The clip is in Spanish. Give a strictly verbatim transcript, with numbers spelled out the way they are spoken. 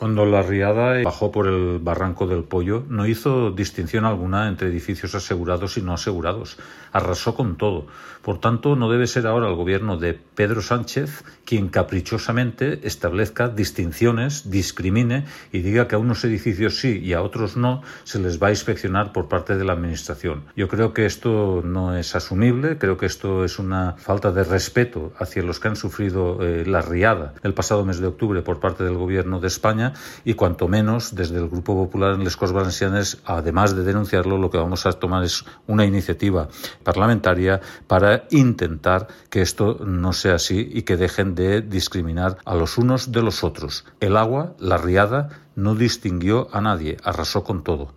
Cuando la riada bajó por el barranco del Pollo, no hizo distinción alguna entre edificios asegurados y no asegurados. Arrasó con todo. Por tanto, no debe ser ahora el gobierno de Pedro Sánchez quien caprichosamente establezca distinciones, discrimine y diga que a unos edificios sí y a otros no se les va a inspeccionar por parte de la Administración. Yo creo que esto no es asumible, creo que esto es una falta de respeto hacia los que han sufrido eh, la riada el pasado mes de octubre por parte del gobierno de España. Y cuanto menos desde el Grupo Popular en les Corts Valencianes, además de denunciarlo, lo que vamos a tomar es una iniciativa parlamentaria para intentar que esto no sea así y que dejen de discriminar a los unos de los otros. El agua, la riada, no distinguió a nadie, arrasó con todo.